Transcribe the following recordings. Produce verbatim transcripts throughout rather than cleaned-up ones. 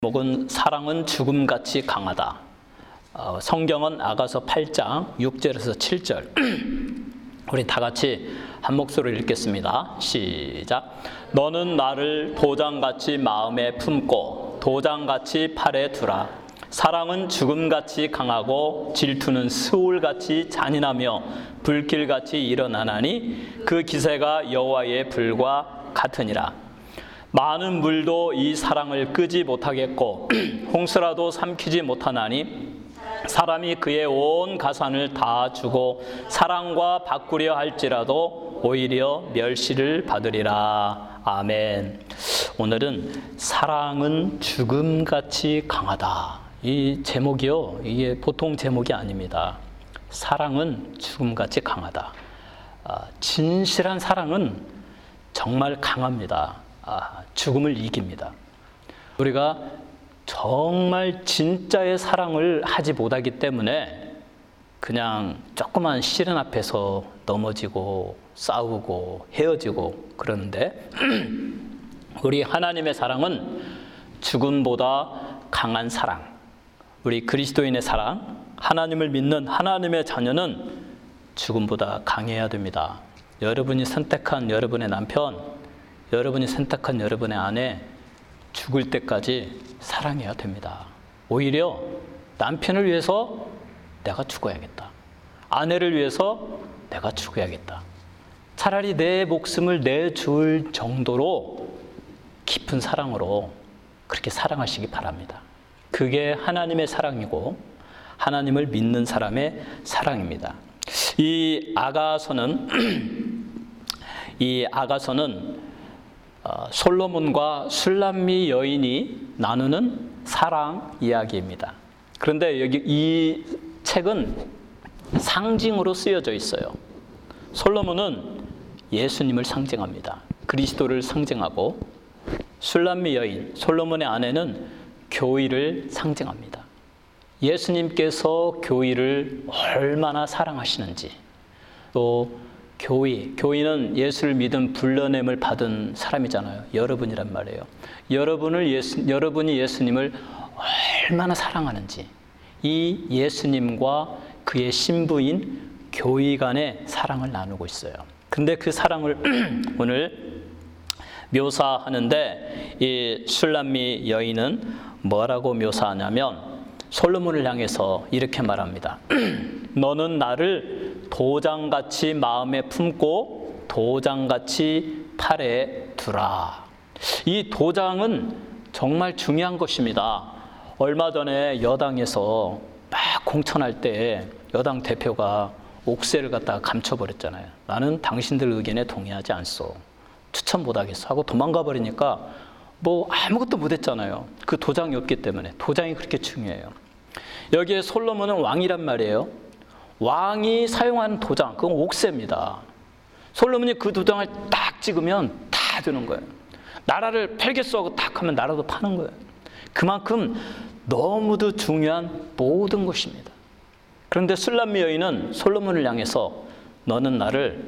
제목은 사랑은 죽음같이 강하다. 어, 성경은 아가서 팔 장 육 절에서 칠 절. 우리 다 같이 한 목소리로 읽겠습니다. 시작. 너는 나를 도장같이 마음에 품고 도장같이 팔에 두라. 사랑은 죽음같이 강하고 질투는 스울같이 잔인하며 불길같이 일어나나니 그 기세가 여호와의 불과 같으니라. 많은 물도 이 사랑을 끄지 못하겠고 홍수라도 삼키지 못하나니 사람이 그의 온 가산을 다 주고 사랑과 바꾸려 할지라도 오히려 멸시를 받으리라. 아멘. 오늘은 사랑은 죽음같이 강하다. 이 제목이요, 이게 보통 제목이 아닙니다. 사랑은 죽음같이 강하다. 아, 진실한 사랑은 정말 강합니다. 아, 죽음을 이깁니다. 우리가 정말 진짜의 사랑을 하지 못하기 때문에 그냥 조그만 시련 앞에서 넘어지고 싸우고 헤어지고 그러는데 우리 하나님의 사랑은 죽음보다 강한 사랑. 우리 그리스도인의 사랑, 하나님을 믿는 하나님의 자녀는 죽음보다 강해야 됩니다. 여러분이 선택한 여러분의 남편, 여러분이 선택한 여러분의 아내 죽을 때까지 사랑해야 됩니다. 오히려 남편을 위해서 내가 죽어야겠다. 아내를 위해서 내가 죽어야겠다. 차라리 내 목숨을 내줄 정도로 깊은 사랑으로 그렇게 사랑하시기 바랍니다. 그게 하나님의 사랑이고 하나님을 믿는 사람의 사랑입니다. 이 아가서는 이 아가서는 어, 솔로몬과 술람미 여인이 나누는 사랑 이야기입니다. 그런데 여기 이 책은 상징으로 쓰여져 있어요. 솔로몬은 예수님을 상징합니다. 그리스도를 상징하고 술람미 여인, 솔로몬의 아내는 교회를 상징합니다. 예수님께서 교회를 얼마나 사랑하시는지, 또 교회, 교회는 예수를 믿은 불러냄을 받은 사람이잖아요. 여러분이란 말이에요. 여러분을 예수, 여러분이 예수님을 얼마나 사랑하는지, 이 예수님과 그의 신부인 교회 간의 사랑을 나누고 있어요. 근데 그 사랑을 오늘 묘사하는데 이 술람미 여인은 뭐라고 묘사하냐면 솔로몬을 향해서 이렇게 말합니다. 너는 나를 도장같이 마음에 품고 도장같이 팔에 두라. 이 도장은 정말 중요한 것입니다. 얼마 전에 여당에서 막 공천할 때 여당 대표가 옥새를 갖다가 감춰버렸잖아요. 나는 당신들 의견에 동의하지 않소. 추천 못하겠어 하고 도망가 버리니까 뭐 아무것도 못했잖아요. 그 도장이 없기 때문에. 도장이 그렇게 중요해요. 여기에 솔로몬은 왕이란 말이에요. 왕이 사용하는 도장, 그건 옥새입니다. 솔로몬이 그 도장을 딱 찍으면 다 되는 거예요. 나라를 팔겠어 하고 딱 하면 나라도 파는 거예요. 그만큼 너무도 중요한 모든 것입니다. 그런데 술람미 여인은 솔로몬을 향해서 너는 나를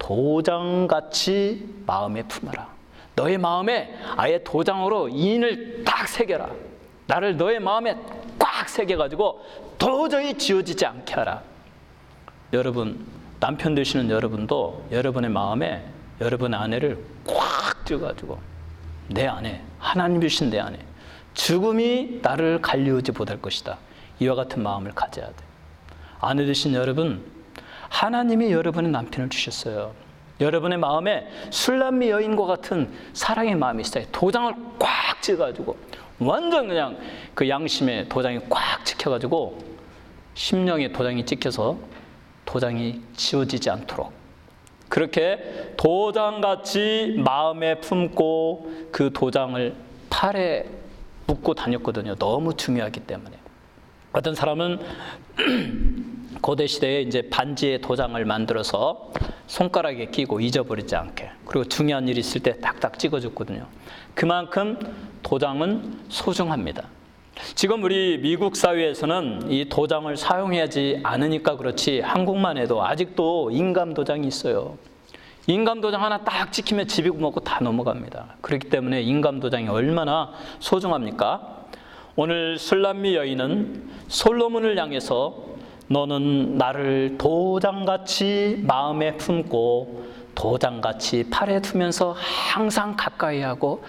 도장같이 마음에 품어라. 너의 마음에 아예 도장으로 인을 딱 새겨라. 나를 너의 마음에 꽉 새겨가지고 도저히 지워지지 않게 하라. 여러분, 남편 되시는 여러분도 여러분의 마음에 여러분의 아내를 꽉 쥐어가지고 내 아내, 하나님이신 내 아내, 죽음이 나를 갈리우지 못할 것이다. 이와 같은 마음을 가져야 돼. 아내 되신 여러분, 하나님이 여러분의 남편을 주셨어요. 여러분의 마음에 술람미 여인과 같은 사랑의 마음이 있어요. 도장을 꽉 찍어가지고 완전 그냥 그 양심에 도장이 꽉 찍혀가지고 심령에 도장이 찍혀서 도장이 지워지지 않도록 그렇게 도장같이 마음에 품고 그 도장을 팔에 묶고 다녔거든요. 너무 중요하기 때문에. 어떤 사람은 고대 시대에 이제 반지에 도장을 만들어서 손가락에 끼고 잊어버리지 않게, 그리고 중요한 일이 있을 때 딱딱 찍어줬거든요. 그만큼 도장은 소중합니다. 지금 우리 미국 사회에서는 이 도장을 사용하지 않으니까 그렇지 한국만 해도 아직도 인감 도장이 있어요. 인감 도장 하나 딱 찍히면 집이고 먹고 다 넘어갑니다. 그렇기 때문에 인감 도장이 얼마나 소중합니까? 오늘 술람미 여인은 솔로몬을 향해서 너는 나를 도장같이 마음에 품고 도장같이 팔에 두면서 항상 가까이 하고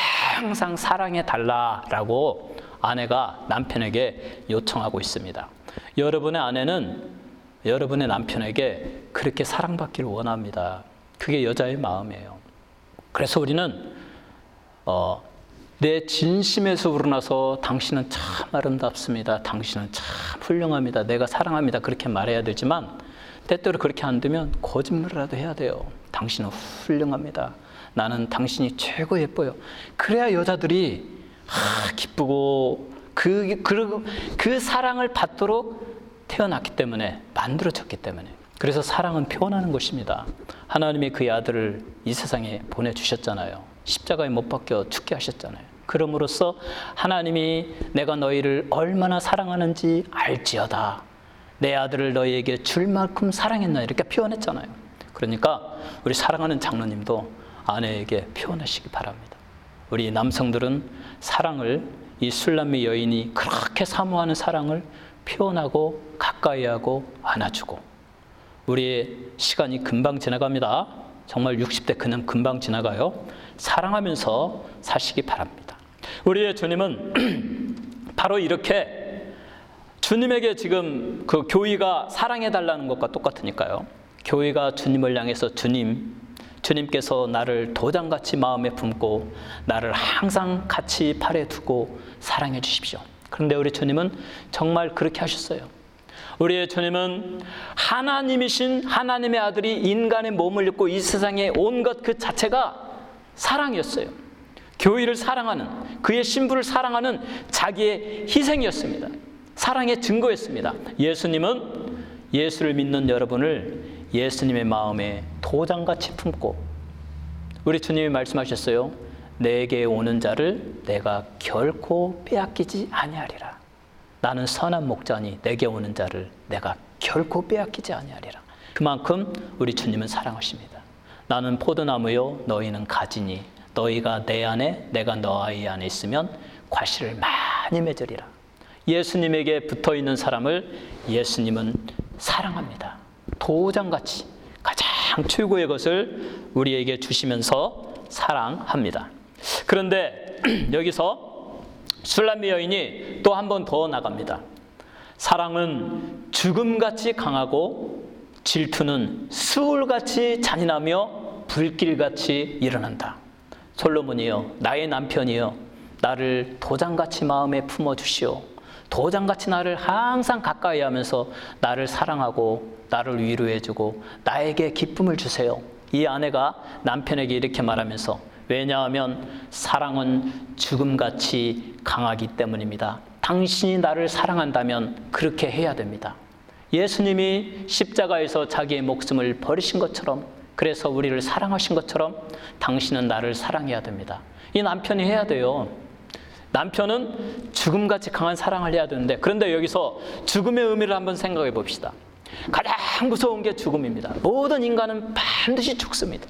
항상 사랑해 달라라고 아내가 남편에게 요청하고 있습니다. 여러분의 아내는 여러분의 남편에게 그렇게 사랑받기를 원합니다. 그게 여자의 마음이에요. 그래서 우리는 어, 내 진심에서 우러나서 당신은 참 아름답습니다. 당신은 참 훌륭합니다. 내가 사랑합니다. 그렇게 말해야 되지만 때때로 그렇게 안 되면 거짓말이라도 해야 돼요. 당신은 훌륭합니다. 나는 당신이 최고 예뻐요. 그래야 여자들이 아, 기쁘고 그, 그, 그 사랑을 받도록 태어났기 때문에, 만들어졌기 때문에. 그래서 사랑은 표현하는 것입니다. 하나님이 그의 아들을 이 세상에 보내주셨잖아요. 십자가에 못 박혀 죽게 하셨잖아요. 그럼으로써 하나님이 내가 너희를 얼마나 사랑하는지 알지어다. 내 아들을 너희에게 줄 만큼 사랑했나 이렇게 표현했잖아요. 그러니까 우리 사랑하는 장로님도 아내에게 표현하시기 바랍니다. 우리 남성들은 사랑을, 이 술람미 여인이 그렇게 사모하는 사랑을 표현하고 가까이 하고 안아주고. 우리의 시간이 금방 지나갑니다. 정말 육십 대 그냥 금방 지나가요. 사랑하면서 사시기 바랍니다. 우리의 주님은 바로 이렇게, 주님에게 지금 그 교회가 사랑해달라는 것과 똑같으니까요. 교회가 주님을 향해서 주님, 주님께서 나를 도장같이 마음에 품고 나를 항상 같이 팔에 두고 사랑해 주십시오. 그런데 우리 주님은 정말 그렇게 하셨어요. 우리의 주님은 하나님이신 하나님의 아들이 인간의 몸을 입고 이 세상에 온 것 그 자체가 사랑이었어요. 교회를 사랑하는, 그의 신부를 사랑하는 자기의 희생이었습니다. 사랑의 증거였습니다. 예수님은 예수를 믿는 여러분을 예수님의 마음에 도장같이 품고, 우리 주님이 말씀하셨어요. 내게 오는 자를 내가 결코 빼앗기지 아니하리라. 나는 선한 목자니 내게 오는 자를 내가 결코 빼앗기지 아니하리라. 그만큼 우리 주님은 사랑하십니다. 나는 포도나무요 너희는 가지니 너희가 내 안에 내가 너희 안에 있으면 과실을 많이 맺으리라. 예수님에게 붙어있는 사람을 예수님은 사랑합니다. 도장같이 가장 최고의 것을 우리에게 주시면서 사랑합니다. 그런데 여기서 술람미 여인이 또 한 번 더 나갑니다. 사랑은 죽음같이 강하고 질투는 수울같이 잔인하며 불길같이 일어난다. 솔로몬이여, 나의 남편이여, 나를 도장같이 마음에 품어주시오. 도장같이 나를 항상 가까이 하면서 나를 사랑하고 나를 위로해주고 나에게 기쁨을 주세요. 이 아내가 남편에게 이렇게 말하면서, 왜냐하면 사랑은 죽음같이 강하기 때문입니다. 당신이 나를 사랑한다면 그렇게 해야 됩니다. 예수님이 십자가에서 자기의 목숨을 버리신 것처럼, 그래서 우리를 사랑하신 것처럼 당신은 나를 사랑해야 됩니다. 이 남편이 해야 돼요. 남편은 죽음같이 강한 사랑을 해야 되는데, 그런데 여기서 죽음의 의미를 한번 생각해 봅시다. 가장 무서운 게 죽음입니다. 모든 인간은 반드시 죽습니다.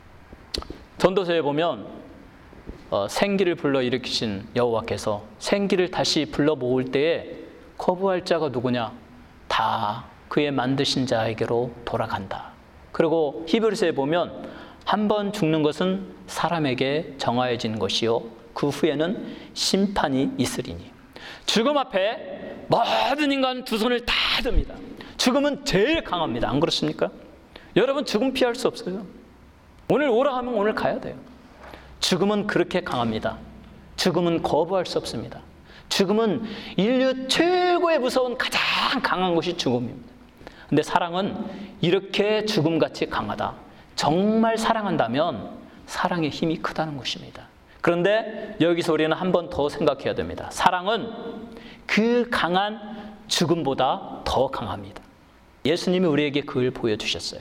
전도서에 보면 어, 생기를 불러일으키신 여호와께서 생기를 다시 불러 모을 때에 거부할 자가 누구냐? 다 그의 만드신 자에게로 돌아간다. 그리고 히브리서에 보면 한 번 죽는 것은 사람에게 정하여진 것이요 그 후에는 심판이 있으리니. 죽음 앞에 모든 인간 두 손을 다 듭니다. 죽음은 제일 강합니다. 안 그렇습니까? 여러분, 죽음 피할 수 없어요. 오늘 오라 하면 오늘 가야 돼요. 죽음은 그렇게 강합니다. 죽음은 거부할 수 없습니다. 죽음은 인류 최고의 무서운 가장 강한 것이 죽음입니다. 근데 사랑은 이렇게 죽음같이 강하다. 정말 사랑한다면 사랑의 힘이 크다는 것입니다. 그런데 여기서 우리는 한 번 더 생각해야 됩니다. 사랑은 그 강한 죽음보다 더 강합니다. 예수님이 우리에게 그걸 보여주셨어요.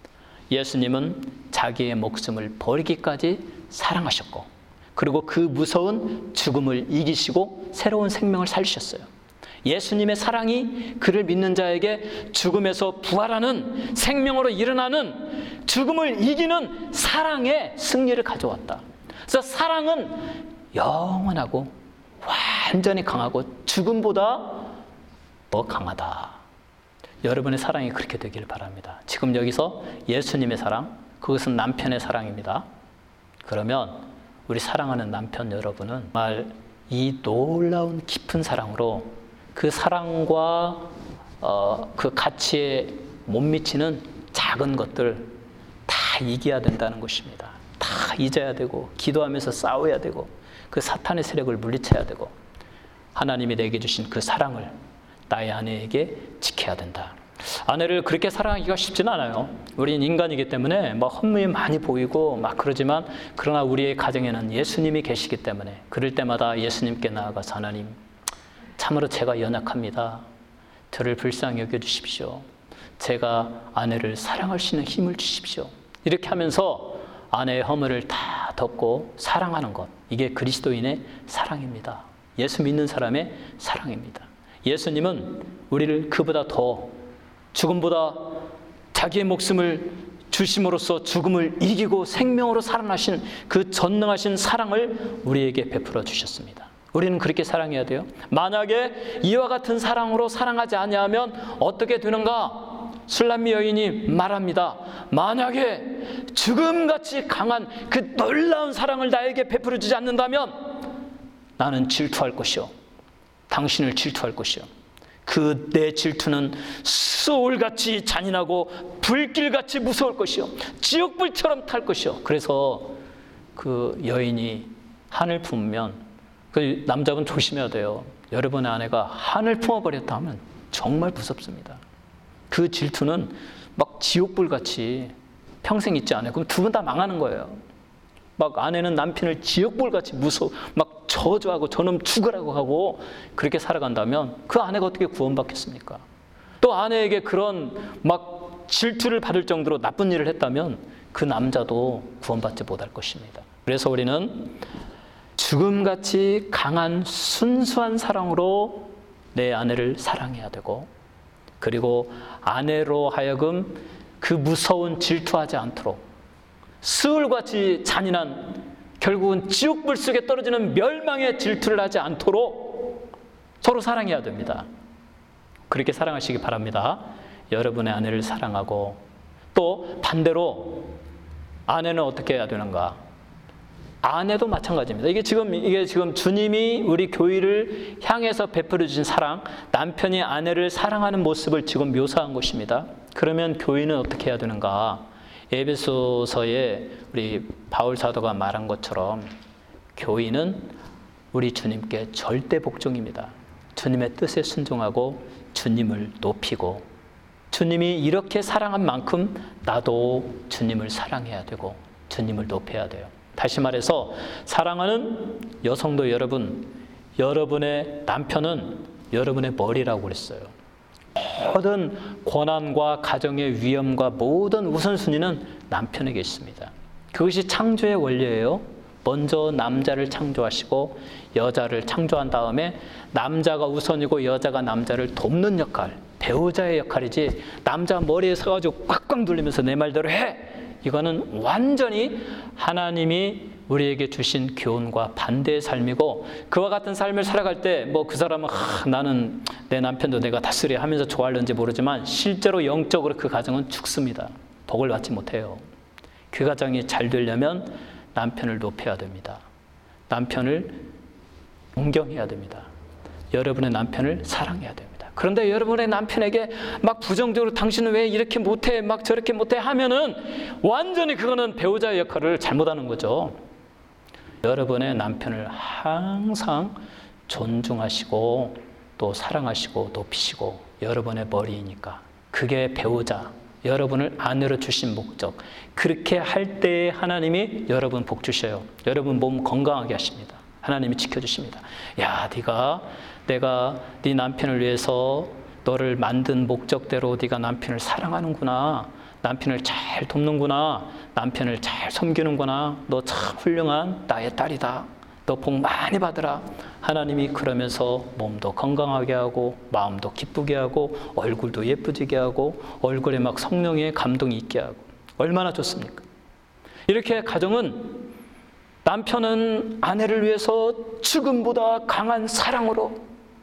예수님은 자기의 목숨을 버리기까지 사랑하셨고, 그리고 그 무서운 죽음을 이기시고 새로운 생명을 살리셨어요. 예수님의 사랑이 그를 믿는 자에게 죽음에서 부활하는, 생명으로 일어나는, 죽음을 이기는 사랑의 승리를 가져왔다. 그래서 사랑은 영원하고 완전히 강하고 죽음보다 더 강하다. 여러분의 사랑이 그렇게 되기를 바랍니다. 지금 여기서 예수님의 사랑, 그것은 남편의 사랑입니다. 그러면 우리 사랑하는 남편 여러분은 정말 이 놀라운 깊은 사랑으로 그 사랑과 어, 그 가치에 못 미치는 작은 것들 다 이겨야 된다는 것입니다. 다 잊어야 되고 기도하면서 싸워야 되고 그 사탄의 세력을 물리쳐야 되고 하나님이 내게 주신 그 사랑을 나의 아내에게 지켜야 된다. 아내를 그렇게 사랑하기가 쉽진 않아요. 우리는 인간이기 때문에 막 헛무이 많이 보이고 막 그러지만 그러나 우리의 가정에는 예수님이 계시기 때문에 그럴 때마다 예수님께 나아가서 하나님 참으로 제가 연약합니다. 저를 불쌍히 여겨주십시오. 제가 아내를 사랑할 수 있는 힘을 주십시오. 이렇게 하면서 아내의 허물을 다 덮고 사랑하는 것, 이게 그리스도인의 사랑입니다. 예수 믿는 사람의 사랑입니다. 예수님은 우리를 그보다 더 죽음보다 자기의 목숨을 주심으로써 죽음을 이기고 생명으로 살아나신 그 전능하신 사랑을 우리에게 베풀어 주셨습니다. 우리는 그렇게 사랑해야 돼요. 만약에 이와 같은 사랑으로 사랑하지 아니하면 어떻게 되는가? 술람미 여인이 말합니다. 만약에 죽음같이 강한 그 놀라운 사랑을 나에게 베풀어 주지 않는다면 나는 질투할 것이요, 당신을 질투할 것이요, 그 내 질투는 수올같이 잔인하고 불길같이 무서울 것이요, 지옥불처럼 탈 것이요. 그래서 그 여인이 한을 품으면, 그 남자분 조심해야 돼요. 여러분의 아내가 한을 품어버렸다 하면 정말 무섭습니다. 그 질투는 막 지옥불같이 평생 있지 않아요. 그럼 두 분 다 망하는 거예요. 막 아내는 남편을 지옥불같이 무서워 막 저주하고 저놈 죽으라고 하고 그렇게 살아간다면 그 아내가 어떻게 구원받겠습니까? 또 아내에게 그런 막 질투를 받을 정도로 나쁜 일을 했다면 그 남자도 구원받지 못할 것입니다. 그래서 우리는 죽음같이 강한 순수한 사랑으로 내 아내를 사랑해야 되고, 그리고 아내로 하여금 그 무서운 질투하지 않도록 스울같이 잔인한 결국은 지옥불 속에 떨어지는 멸망의 질투를 하지 않도록 서로 사랑해야 됩니다. 그렇게 사랑하시기 바랍니다. 여러분의 아내를 사랑하고, 또 반대로 아내는 어떻게 해야 되는가? 아내도 마찬가지입니다. 이게 지금 이게 지금 주님이 우리 교회를 향해서 베풀어 주신 사랑, 남편이 아내를 사랑하는 모습을 지금 묘사한 것입니다. 그러면 교회는 어떻게 해야 되는가? 에베소서에 우리 바울 사도가 말한 것처럼 교회는 우리 주님께 절대 복종입니다. 주님의 뜻에 순종하고 주님을 높이고, 주님이 이렇게 사랑한 만큼 나도 주님을 사랑해야 되고 주님을 높여야 돼요. 다시 말해서 사랑하는 여성도 여러분, 여러분의 남편은 여러분의 머리라고 그랬어요. 모든 권한과 가정의 위엄과 모든 우선순위는 남편에게 있습니다. 그것이 창조의 원리예요. 먼저 남자를 창조하시고 여자를 창조한 다음에 남자가 우선이고 여자가 남자를 돕는 역할, 배우자의 역할이지 남자 머리에 서가지고 꽉꽉 눌리면서 내 말대로 해! 이거는 완전히 하나님이 우리에게 주신 교훈과 반대의 삶이고, 그와 같은 삶을 살아갈 때 뭐 그 사람은 아, 나는 내 남편도 내가 다스려 하면서 좋아할는지 모르지만 실제로 영적으로 그 가정은 죽습니다. 복을 받지 못해요. 그 가정이 잘 되려면 남편을 높여야 됩니다. 남편을 존경해야 됩니다. 여러분의 남편을 사랑해야 됩니다. 그런데 여러분의 남편에게 막 부정적으로 당신은 왜 이렇게 못해 막 저렇게 못해 하면은 완전히 그거는 배우자의 역할을 잘못하는 거죠. 여러분의 남편을 항상 존중하시고 또 사랑하시고 높이시고, 여러분의 머리이니까 그게 배우자, 여러분을 아내로 주신 목적, 그렇게 할 때 하나님이 여러분 복 주셔요. 여러분 몸 건강하게 하십니다. 하나님이 지켜주십니다. 야, 네가 내가 네 남편을 위해서 너를 만든 목적대로 네가 남편을 사랑하는구나, 남편을 잘 돕는구나, 남편을 잘 섬기는구나, 너 참 훌륭한 나의 딸이다, 너 복 많이 받으라. 하나님이 그러면서 몸도 건강하게 하고 마음도 기쁘게 하고 얼굴도 예쁘지게 하고 얼굴에 막 성령의 감동이 있게 하고, 얼마나 좋습니까? 이렇게 가정은 남편은 아내를 위해서 죽음보다 강한 사랑으로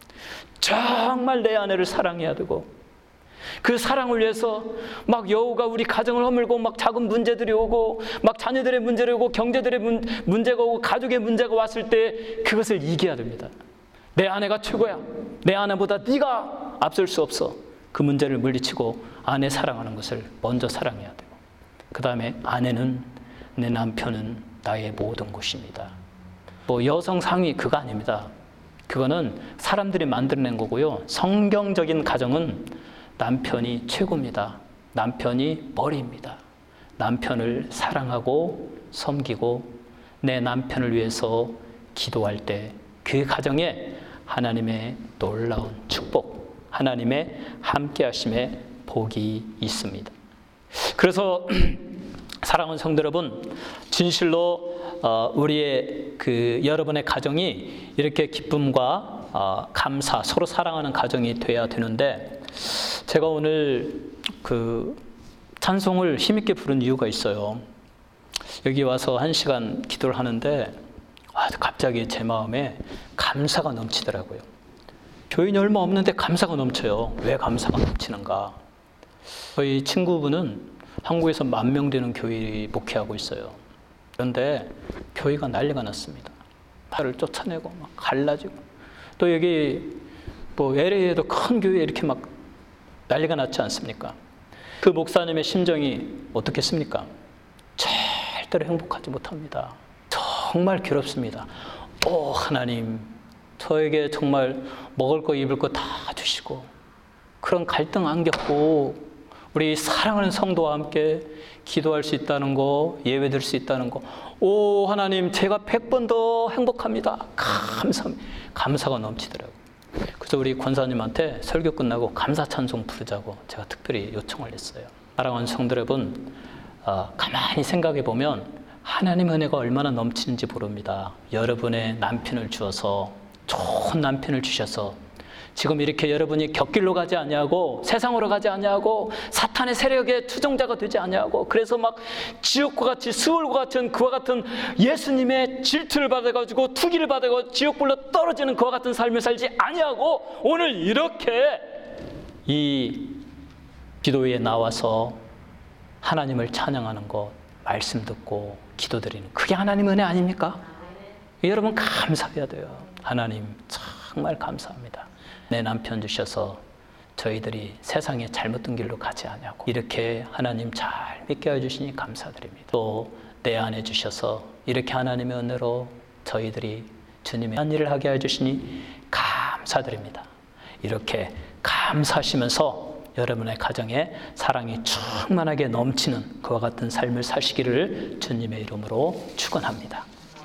정말 내 아내를 사랑해야 되고, 그 사랑을 위해서 막 여우가 우리 가정을 허물고 막 작은 문제들이 오고 막 자녀들의 문제를 오고 경제들의 문, 문제가 오고 가족의 문제가 왔을 때 그것을 이겨야 됩니다. 내 아내가 최고야. 내 아내보다 네가 앞설 수 없어. 그 문제를 물리치고 아내 사랑하는 것을 먼저 사랑해야 되고, 그 다음에 아내는, 내 남편은 나의 모든 것입니다. 뭐 여성 상위 그거 아닙니다. 그거는 사람들이 만들어낸 거고요. 성경적인 가정은 남편이 최고입니다. 남편이 머리입니다. 남편을 사랑하고 섬기고 내 남편을 위해서 기도할 때 그 가정에 하나님의 놀라운 축복, 하나님의 함께 하심의 복이 있습니다. 그래서 사랑하는 성도 여러분, 진실로 우리의 그 여러분의 가정이 이렇게 기쁨과 감사, 서로 사랑하는 가정이 돼야 되는데, 제가 오늘 그 찬송을 힘있게 부른 이유가 있어요. 여기 와서 한 시간 기도를 하는데 갑자기 제 마음에 감사가 넘치더라고요. 교인이 얼마 없는데 감사가 넘쳐요. 왜 감사가 넘치는가? 저희 친구분은 한국에서 만 명 되는 교회 목회하고 있어요. 그런데 교회가 난리가 났습니다. 나를 쫓아내고 막 갈라지고, 또 여기 뭐 엘에이에도 큰 교회 이렇게 막 난리가 났지 않습니까? 그 목사님의 심정이 어떻겠습니까? 절대로 행복하지 못합니다. 정말 괴롭습니다. 오 하나님, 저에게 정말 먹을 거 입을 거 다 주시고 그런 갈등 안 겪고 우리 사랑하는 성도와 함께 기도할 수 있다는 거, 예배드릴 수 있다는 거, 오 하나님, 제가 백 번 더 행복합니다. 감사합니다. 감사가 넘치더라고요. 그래서 우리 권사님한테 설교 끝나고 감사 찬송 부르자고 제가 특별히 요청을 했어요. 사랑하는 성도 여러분, 어, 가만히 생각해 보면 하나님의 은혜가 얼마나 넘치는지 모릅니다. 여러분의 남편을 주어서, 좋은 남편을 주셔서 지금 이렇게 여러분이 곁길로 가지 아니하고 세상으로 가지 아니하고 사탄의 세력의 투정자가 되지 아니하고, 그래서 막 지옥과 같이 스월과 같은 그와 같은 예수님의 질투를 받아가지고 투기를 받아가지고 지옥불로 떨어지는 그와 같은 삶을 살지 아니하고 오늘 이렇게 이 기도회에 나와서 하나님을 찬양하는 것, 말씀 듣고 기도드리는, 그게 하나님의 은혜 아닙니까? 여러분 감사해야 돼요. 하나님 정말 감사합니다. 내 남편 주셔서 저희들이 세상에 잘못된 길로 가지 않냐고 이렇게 하나님 잘 믿게 해주시니 감사드립니다. 또 내 아내 주셔서 이렇게 하나님의 은혜로 저희들이 주님의 한 일을 하게 해주시니 감사드립니다. 이렇게 감사하시면서 여러분의 가정에 사랑이 충만하게 넘치는 그와 같은 삶을 사시기를 주님의 이름으로 축원합니다.